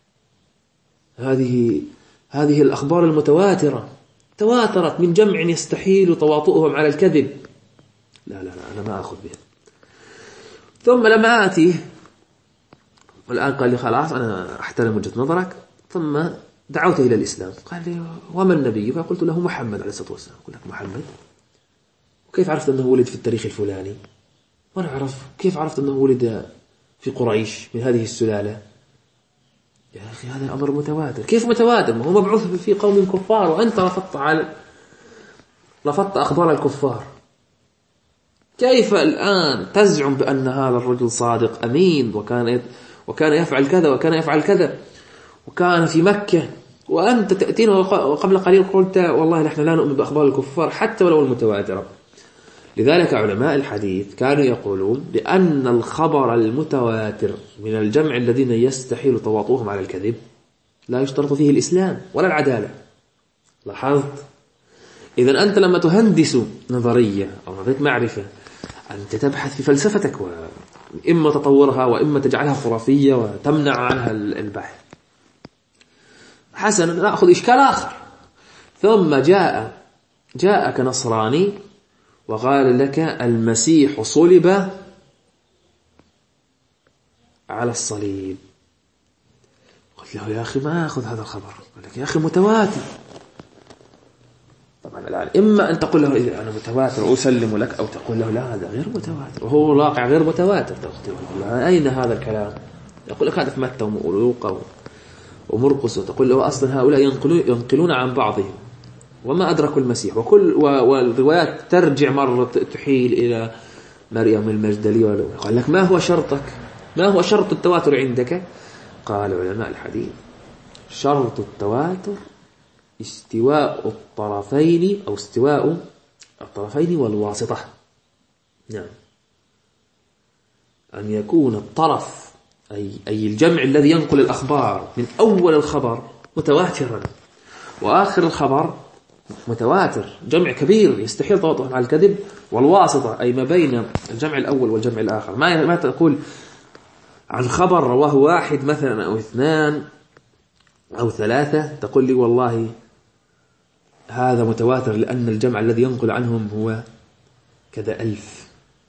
هذه هذه الأخبار المتواترة تواترت من جمع يستحيل تواطؤهم على الكذب. لا لا لا، أنا ما أخذ بها. ثم لما آتي والآن قال لي خلاص أنا أحترم وجهة نظرك، ثم دعوته إلى الإسلام. قال لي وما النبي؟ فقلت له محمد عليه الصلاة والسلام. قلت لك محمد؟ وكيف عرفت أنه ولد في التاريخ الفلاني؟ وأنا أعرف كيف عرفت أنه ولد في قريش من هذه السلالة؟ يا أخي هذا الأمر متواتر. كيف متواتر؟ ما هو مبعوث في قوم كفار وأنت رفضت على رفضت أخبار الكفار. كيف الآن تزعم بأن هذا الرجل صادق أمين وكان وكان يفعل كذا وكان يفعل كذا وكان في مكة، وأنت تأتينا وقبل قليل قلت والله نحن لا نؤمن بأخبار الكفار حتى ولو المتواترة؟ لذلك علماء الحديث كانوا يقولون بأن الخبر المتواتر من الجمع الذين يستحيل تواطؤهم على الكذب لا يشترط فيه الإسلام ولا العدالة. لاحظت؟ إذن أنت لما تهندس نظرية أو نظرية معرفة أنت تبحث في فلسفتك، وإما تطورها وإما تجعلها خرافية وتمنع عنها البحث. حسنا، نأخذ إشكال آخر. ثم جاء جاءك نصراني وقال لك المسيح صلب على الصليب. قلت له يا أخي ما أخذ هذا الخبر. قال لك يا أخي متواتر. طبعا الآن إما أن تقول له إذا أنا متواتر أسلم لك، أو تقول له لا هذا غير متواتر وهو واقع غير متواتر. تقول له أين هذا الكلام؟ يقول لك هذا في متى وملوقا ومرقس، وتقول له أصلا هؤلاء ينقلون عن بعضهم وما أدركوا المسيح، وكل والروايات ترجع مرة تحيل إلى مريم المجدلية. قال لك ما هو شرطك؟ ما هو شرط التواتر عندك؟ قال علماء الحديث شرط التواتر استواء الطرفين أو استواء الطرفين والواسطة. نعم، أن يكون الطرف أي, أي الجمع الذي ينقل الأخبار من أول الخبر متواترا وآخر الخبر متواتر، جمع كبير يستحيل تواطؤهم على الكذب، والواسطة أي ما بين الجمع الأول والجمع الآخر. ما ما تقول عن خبر رواه واحد مثلا أو اثنان أو ثلاثة تقول لي والله هذا متواتر لأن الجمع الذي ينقل عنهم هو كذا ألف.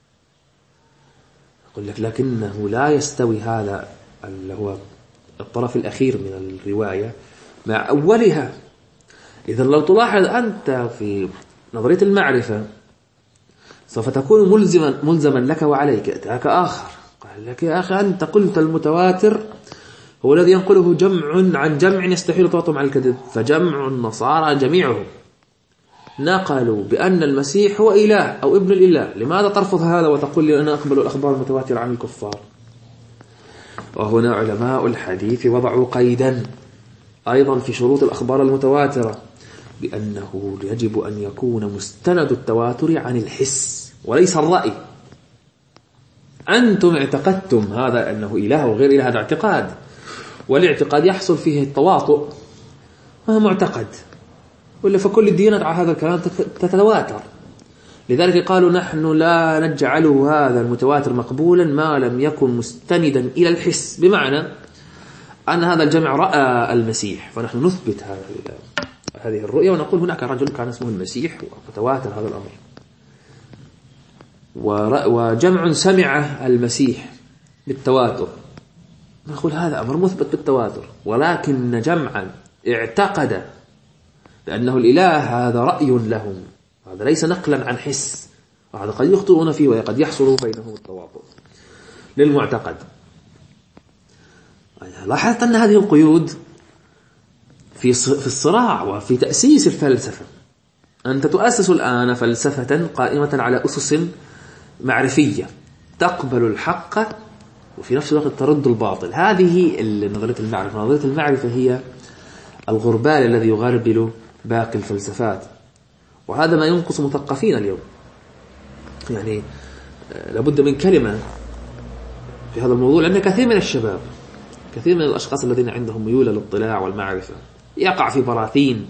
أقول لك لكنه لا يستوي هذا اللي هو الطرف الأخير من الرواية مع أولها. إذا لو تلاحظ أنت في نظرية المعرفة سوف تكون ملزما ملزما لك وعليك. أتاك آخر قال لك يا أخي أنت قلت المتواتر هو الذي ينقله جمع عن جمع يستحيل تواطؤهم على الكذب، فجمع النصارى جميعهم نقلوا بأن المسيح هو إله أو ابن الإله. لماذا ترفض هذا وتقول لي أنا أقبل الأخبار المتواترة عن الكفار؟ وهنا علماء الحديث وضعوا قيدا أيضا في شروط الأخبار المتواترة بأنه يجب أن يكون مستند التواتر عن الحس وليس الرأي. أنتم اعتقدتم هذا أنه إله وغير إله، هذا اعتقاد، والاعتقاد يحصل فيه التواطؤ ما معتقد، ولا فكل الديانات على هذا الكلام تتواتر. لذلك قالوا نحن لا نجعله هذا المتواتر مقبولا ما لم يكن مستندا إلى الحس، بمعنى أن هذا الجمع رأى المسيح فنحن نثبت هذه الرؤية ونقول هناك رجل كان اسمه المسيح ومتواتر هذا الأمر. وجمع سمع المسيح بالتواتر، نقول هذا أمر مثبت بالتواتر. ولكن جمعا اعتقد بأنه الإله هذا رأي لهم، هذا ليس نقلا عن حس، وهذا قد يخطئون فيه وقد يحصل بينهم التواطؤ للمعتقد. لاحظت أن هذه القيود في في الصراع وفي تأسيس الفلسفة. أنت تؤسس الآن فلسفة قائمة على أسس معرفية تقبل الحق وفي نفس الوقت ترد الباطل. هذه نظرية المعرفة. نظرية المعرفة هي الغربال الذي يغربل باقي الفلسفات، وهذا ما ينقص مثقفين اليوم. يعني لابد من كلمة في هذا الموضوع، لأن كثير من الشباب، كثير من الأشخاص الذين عندهم ميول للاطلاع والمعرفة يقع في براثين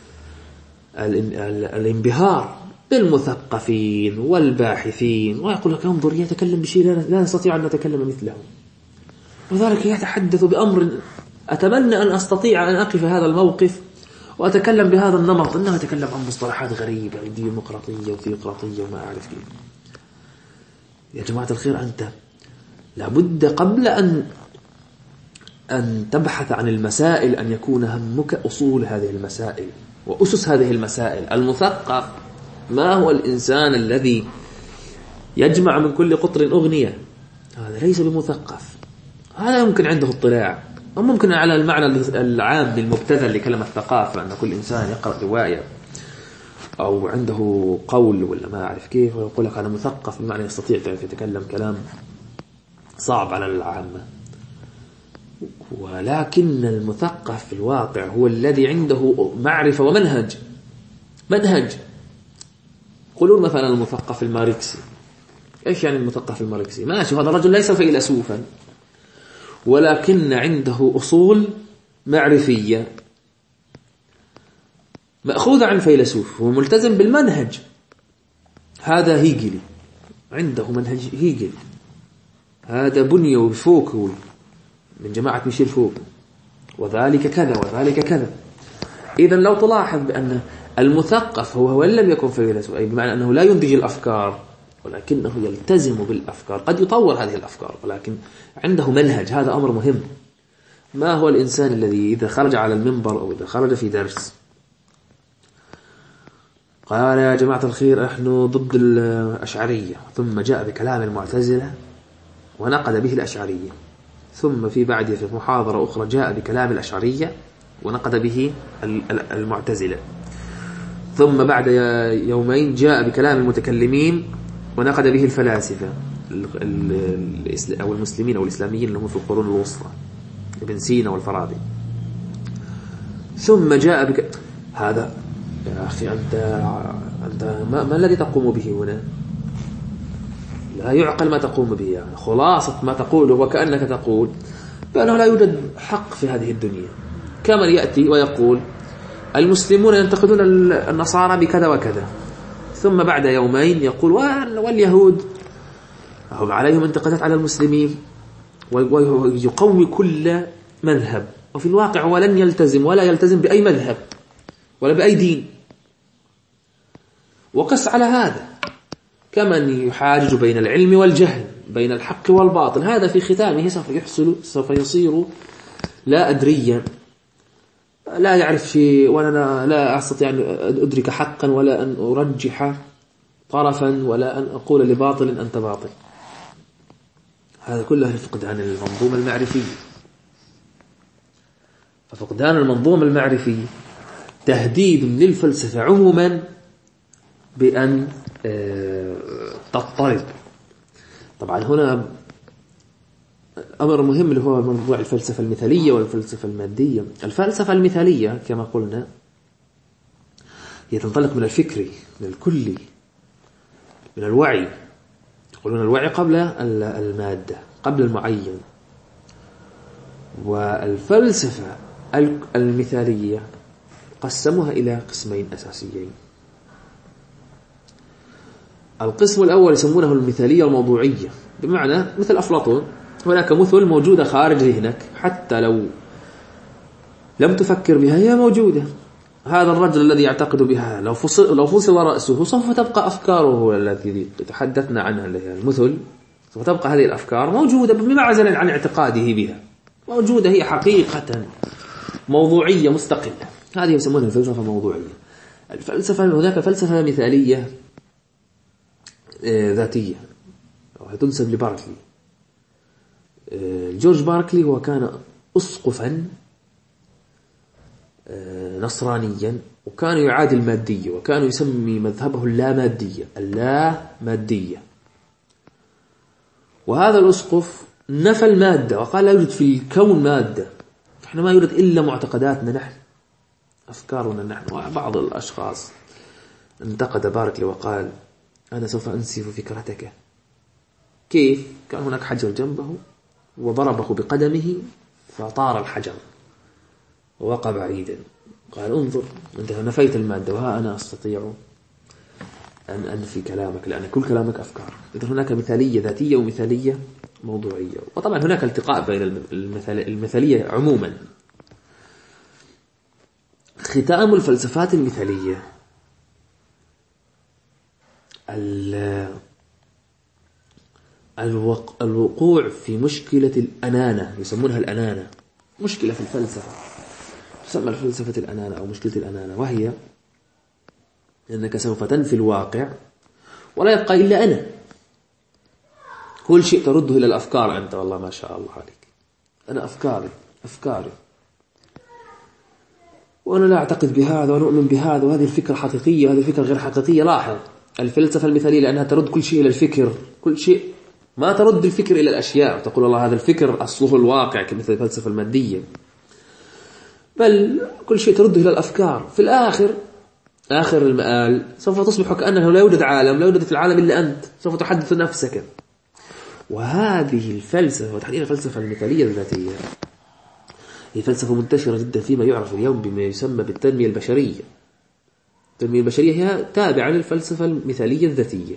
الانبهار بالمثقفين والباحثين، ويقول لك انظر يتكلم بشيء لا نستطيع أن نتكلم مثله، وذلك يتحدث بأمر أتمنى أن أستطيع أن أقف هذا الموقف وأتكلم بهذا النمط، إنه يتكلم عن مصطلحات غريبة ديمقراطية وثيوقراطية وما أعرف كيف. يا جماعة الخير، أنت لابد قبل أن أن تبحث عن المسائل أن يكون همك أصول هذه المسائل وأسس هذه المسائل. المثقف ما هو الإنسان الذي يجمع من كل قطر أغنية؟ هذا ليس بمثقف، هذا يمكن عنده اطلاع، أو ممكن على المعنى العام المبتذل لكلمة ثقافة أن كل إنسان يقرأ رواية أو عنده قول ولا ما أعرف كيف، ويقول لك أنا مثقف بمعنى يستطيع أن يتكلم كلام صعب على العامة. ولكن المثقف في الواقع هو الذي عنده معرفة ومنهج. منهج. قولون مثلا المثقف الماركسي، إيش يعني المثقف الماركسي؟ ماشي، هذا الرجل ليس فيلسوفا، ولكن عنده أصول معرفية مأخوذة عن فيلسوف وملتزم بالمنهج. هذا هيجلي، عنده منهج هيجل. هذا بنيو فوكو من جماعة ميشيل فوكو، وذلك كذا وذلك كذا. إذا لو تلاحظ بأن المثقف هو هو لم يكن فيلسوف، أي بمعنى أنه لا ينتج الأفكار ولكنه يلتزم بالأفكار، قد يطور هذه الأفكار ولكن عنده منهج. هذا أمر مهم. ما هو الإنسان الذي إذا خرج على المنبر أو إذا خرج في درس قال يا جماعة الخير نحن ضد الأشعرية، ثم جاء بكلام المعتزلة ونقد به الأشعرية، ثم في بعد في محاضرة أخرى جاء بكلام الأشعرية ونقد به المعتزلة، ثم بعد يومين جاء بكلام المتكلمين ونقد به الفلاسفة أو المسلمين أو الإسلاميين اللي هم في القرون الوسطى، ابن سينا والفارابي. ثم جاء بك هذا يا أخي أنت أنت ما, ما الذي تقوم به هنا؟ لا يعقل ما تقوم به. يعني خلاصة ما تقوله وكأنك تقول بأنه لا يوجد حق في هذه الدنيا، كما يأتي ويقول المسلمون ينتقدون النصارى بكذا وكذا، ثم بعد يومين يقول واليهود هم عليهم انتقادات على المسلمين، ويقوي كل مذهب، وفي الواقع هو لن يلتزم ولا يلتزم بأي مذهب ولا بأي دين. وقس على هذا كمن يحاجج بين العلم والجهل، بين الحق والباطل. هذا في ختامه سوف يحصل سوف يصير لا أدريا، لا يعرف شيء، ولا لا أستطيع أن أدرك حقا ولا أن أرجح طرفا ولا أن أقول لباطل أنت باطل. هذا كله فقدان المنظومة المعرفية. ففقدان المنظومة المعرفية تهديد للفلسفة عموما بأن تضطرب. طبعا هنا أمر مهم اللي هو موضوع الفلسفة المثالية والفلسفة المادية. الفلسفة المثالية كما قلنا هي تنطلق من الفكري، من الكلي، من الوعي. يقولون الوعي قبل المادة، قبل المعين. والفلسفة المثالية قسموها إلى قسمين أساسيين. القسم الأول يسمونه المثالية الموضوعية، بمعنى مثل أفلاطون هناك مثل موجودة خارج ذهنك، حتى لو لم تفكر بها هي موجودة. هذا الرجل الذي يعتقد بها لو فصل, لو فصل رأسه سوف تبقى أفكاره التي تحدثنا عنها اللي هي المثل، سوف تبقى هذه الأفكار موجودة بمعزل عن اعتقاده بها، موجودة هي حقيقة موضوعية مستقلة. هذه يسمونها الفلسفة الموضوعية. الفلسفة هناك فلسفة مثالية ذاتية تنسب لباركلي. جورج باركلي هو كان أسقفا نصرانيا، وكان يعادي المادية، وكان يسمي مذهبه اللامادية اللا مادية. وهذا الأسقف نفى المادة وقال لا يوجد في الكون مادة، إحنا ما يوجد إلا معتقداتنا نحن، أفكارنا نحن. وبعض الأشخاص انتقد باركلي وقال أنا سوف أنسف فكرتك. كيف؟ كان هناك حجر جنبه وضربه بقدمه فطار الحجر ووقع بعيدا. قال انظر أنت نفيت المادة وها أنا أستطيع أن أنفي كلامك، لأن كل كلامك أفكار. إذن هناك مثالية ذاتية ومثالية موضوعية، وطبعا هناك التقاء بين المثالية عموما. ختام الفلسفات المثالية الوقوع في مشكلة الأنانة، يسمونها الأنانة، مشكلة في الفلسفة تسمى الفلسفة الأنانة أو مشكلة الأنانة، وهي أنك سوف تنفي الواقع ولا يبقى إلا أنا. كل شيء ترده إلى الأفكار. أنت والله ما شاء الله عليك، أنا أفكاري أفكاري وأنا لا أعتقد بهذا وأنا أؤمن بهذا، وهذه الفكرة حقيقية وهذه الفكرة غير حقيقية. لاحظ الفلسفة المثالية لأنها ترد كل شيء إلى الفكر، كل شيء، ما ترد الفكر إلى الأشياء وتقول الله هذا الفكر أصله الواقع كمثل الفلسفة المادية، بل كل شيء ترده إلى الأفكار. في الآخر آخر المآل سوف تصبح كأنه لا يوجد عالم، لا يوجد في العالم إلا أنت، سوف تحدث نفسك. وهذه الفلسفة وتحديدا الفلسفة المثالية الذاتية هي فلسفة منتشرة جدا فيما يعرف اليوم بما يسمى بالتنمية البشرية. التنمية البشرية هي تابعة للفلسفة المثالية الذاتية.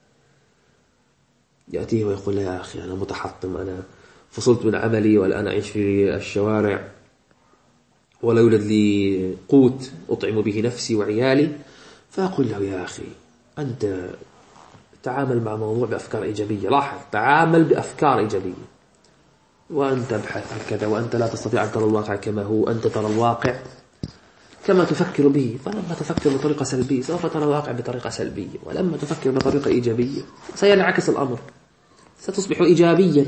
يأتيه ويقول يا أخي أنا متحطم، أنا فصلت من عملي والآن أعيش في الشوارع ولا يوجد لي قوت أطعم به نفسي وعيالي. فأقول له يا أخي أنت تعامل مع موضوع بأفكار إيجابية. لاحظ، تعامل بأفكار إيجابية، وأنت ابحث عن كذا، وأنت لا تستطيع أن ترى الواقع كما هو، أنت ترى الواقع كما تفكر به. فلما تفكر بطريقة سلبية سوف ترى الواقع بطريقة سلبية، ولما تفكر بطريقة إيجابية سينعكس الأمر، ستصبح إيجابيا.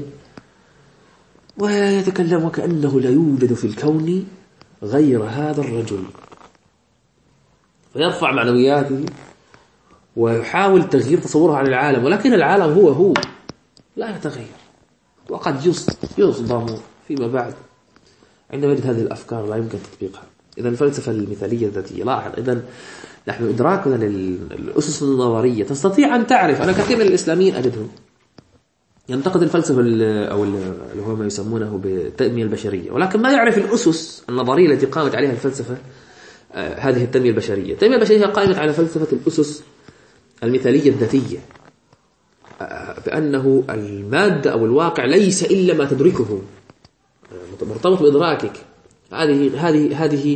ويتكلم وكأنه لا يوجد في الكون غير هذا الرجل، فيرفع معنوياته ويحاول تغيير تصوره عن العالم، ولكن العالم هو هو لا يتغير، وقد يصدم فيما بعد عندما يجد هذه الأفكار لا يمكن تطبيقها. إذا الفلسفة المثالية الذاتية، لاحظ، إذا نحن إدراكنا للأسس النظرية تستطيع أن تعرف. أنا كثير من الإسلاميين أجدهم ينتقد الفلسفة أو اللي هو ما يسمونه بالتنمية البشرية، ولكن ما يعرف الأسس النظرية التي قامت عليها الفلسفة آه هذه التنمية البشرية. التنمية البشرية قائمة على فلسفة الأسس المثالية الذاتية، آه بأنه المادة أو الواقع ليس إلا ما تدركه، آه مرتبط بإدراكك. هذه هذه هذه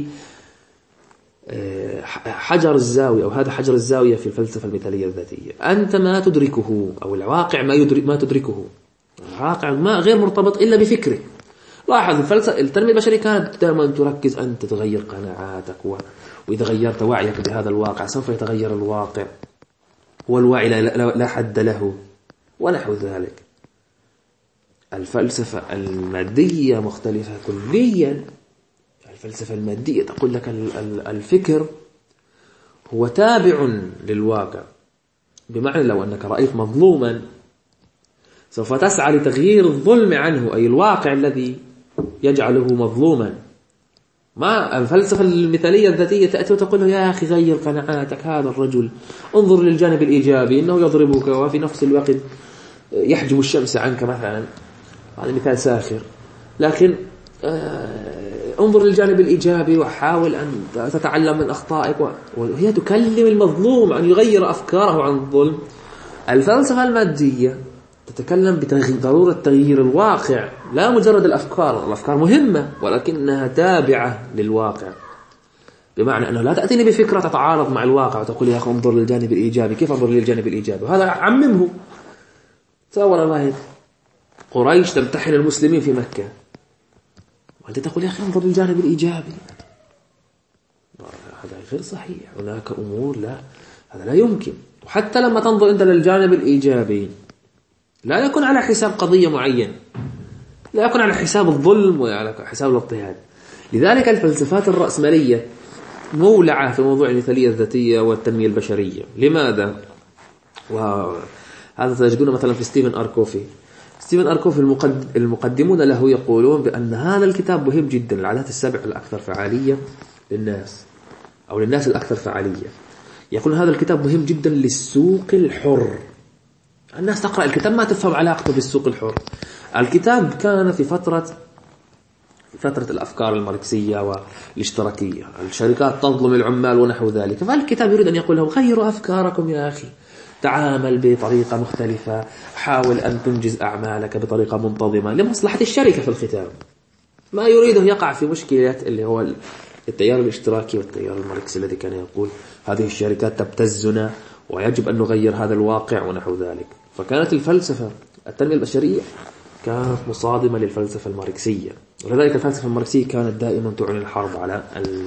آه حجر الزاوية، أو هذا حجر الزاوية في الفلسفة المثالية الذاتية. أنت ما تدركه، أو الواقع ما يدرك ما تدركه، الواقع ما غير مرتبط إلا بفكره. لاحظ الفلسفة التنمية البشرية كانت دائما تركز أن تتغير قناعاتك، و... وإذا غيرت وعيك بهذا الواقع سوف يتغير الواقع، والوعي لا, لا... لا حد له ونحو ذلك. الفلسفة المادية مختلفة كليا. الفلسفة المادية تقول لك الفكر هو تابع للواقع، بمعنى لو أنك رأيت مظلوما سوف تسعى لتغيير الظلم عنه، أي الواقع الذي يجعله مظلوما. ما الفلسفة المثالية الذاتية تأتي وتقول له يا أخي غير قناعاتك، هذا الرجل انظر للجانب الإيجابي، إنه يضربك وفي نفس الوقت يحجب الشمس عنك مثلا، هذا مثال ساخر، لكن انظر للجانب الإيجابي وحاول أن تتعلم من أخطائك. وهي تكلم المظلوم أن يغير أفكاره عن الظلم. الفلسفة المادية تتكلم بضرورة تغيير الواقع، لا مجرد الأفكار. الأفكار مهمة ولكنها تابعة للواقع. بمعنى أنه لا تأتيني بفكرة تتعارض مع الواقع وتقول يا أخي انظر للجانب الإيجابي. كيف انظر للجانب الإيجابي؟ وهذا عممه. تصور الله، قريش تمتحن المسلمين في مكة وأنت تقول يا أخي انظر للجانب الإيجابي. هذا غير صحيح. هناك أمور لا، هذا لا يمكن. وحتى لما تنظر أنت للجانب الإيجابي لا يكون على حساب قضية معينة، لا يكون على حساب الظلم وعلى حساب الاضطهاد. لذلك الفلسفات الرأسمالية مولعة في موضوع المثالية الذاتية والتنمية البشرية. لماذا؟ وهذا تجدونه مثلا في ستيفن أركوفي. ستيفن أركوفي المقدمون له يقولون بأن هذا الكتاب مهم جدا، العادات السبع الأكثر فعالية للناس أو للناس الأكثر فعالية. يقول هذا الكتاب مهم جدا للسوق الحر. الناس تقرأ الكتاب ما تفهم علاقته بالسوق الحر. الكتاب كان في فترة فترة الأفكار الماركسية والاشتراكية، الشركات تظلم العمال ونحو ذلك. فالكتاب يريد أن يقول لهم غيروا أفكاركم يا أخي، تعامل بطريقة مختلفة، حاول أن تنجز أعمالك بطريقة منتظمة لمصلحة الشركة. في الختام ما يريد أن يقع في مشكلة اللي هو التيار الاشتراكي والتيار الماركسي الذي كان يقول هذه الشركات تبتزنا ويجب أن نغير هذا الواقع ونحو ذلك. فكانت الفلسفة التنمية البشرية كانت مصادمة للفلسفة الماركسية، ولذلك الفلسفة الماركسية كانت دائما تعلن الحرب على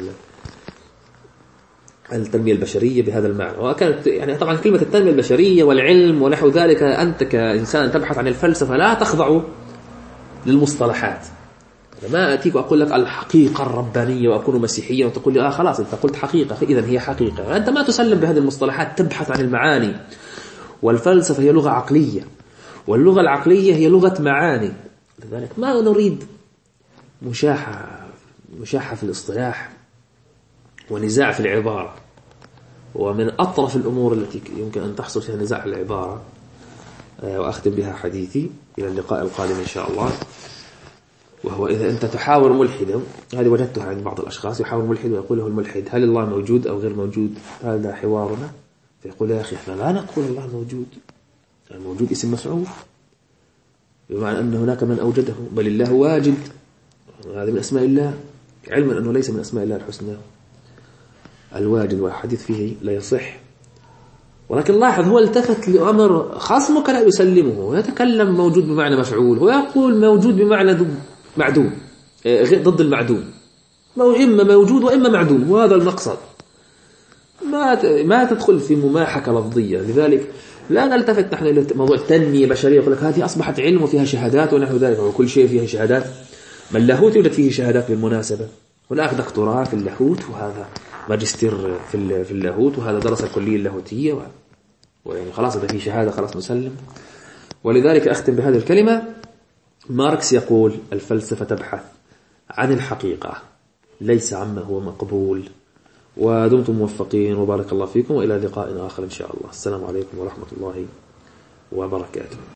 التنمية البشرية بهذا المعنى. وكانت يعني طبعا كلمة التنمية البشرية والعلم ونحو ذلك، أنت كإنسان تبحث عن الفلسفة لا تخضع للمصطلحات. ما أتيك وأقول لك الحقيقة الربانية وأكون مسيحيا وتقول لي آه خلاص أنت قلت حقيقة إذن هي حقيقة. أنت ما تسلم بهذه المصطلحات، تبحث عن المعاني. والفلسفة هي لغة عقلية، واللغة العقلية هي لغة معاني. لذلك ما نريد مشاحة مشاحة في الاصطلاح ونزاع في العبارة. ومن أطرف الأمور التي يمكن أن تحصل فيها نزاع في العبارة، وأختم بها حديثي إلى اللقاء القادم إن شاء الله، وهو إذا أنت تحاور ملحدا، هذه وجدتها عند بعض الأشخاص، يحاور ملحد ويقول له الملحد هل الله موجود أو غير موجود؟ هذا حوارنا. فيقول يا أخي احنا لا نقول الله موجود، الموجود اسم مفعول بمعنى أن هناك من أوجده، بل الله واجد، هذا من أسماء الله، علما أنه ليس من أسماء الله الحسنى الواجد، والحديث فيه لا يصح. ولكن لاحظ هو التفت لأمر خصمك لا يسلمه، ويتكلم موجود بمعنى مفعول ويقول موجود بمعنى معدوم، ضد المعدوم، إما موجود وإما معدوم، وهذا المقصد. ما ما تدخل في مماحكة لفظية. لذلك لا نلتفت نحن إلى موضوع التنمية البشرية يقول لك هذه أصبحت علم وفيها شهادات ونحو ذلك، وكل شيء فيها شهادات. من اللاهوت يوجد فيه شهادات بالمناسبة، هناك دكتوراه في اللاهوت، وهذا ماجستير في في اللاهوت، وهذا درس الكلية اللاهوتية، ويعني خلاص هذا فيه شهادة خلاص نسلم. ولذلك أختم بهذه الكلمة. ماركس يقول الفلسفة تبحث عن الحقيقة ليس عما هو مقبول. ودمتم موفقين وبارك الله فيكم، وإلى لقاء آخر إن شاء الله. السلام عليكم ورحمة الله وبركاته.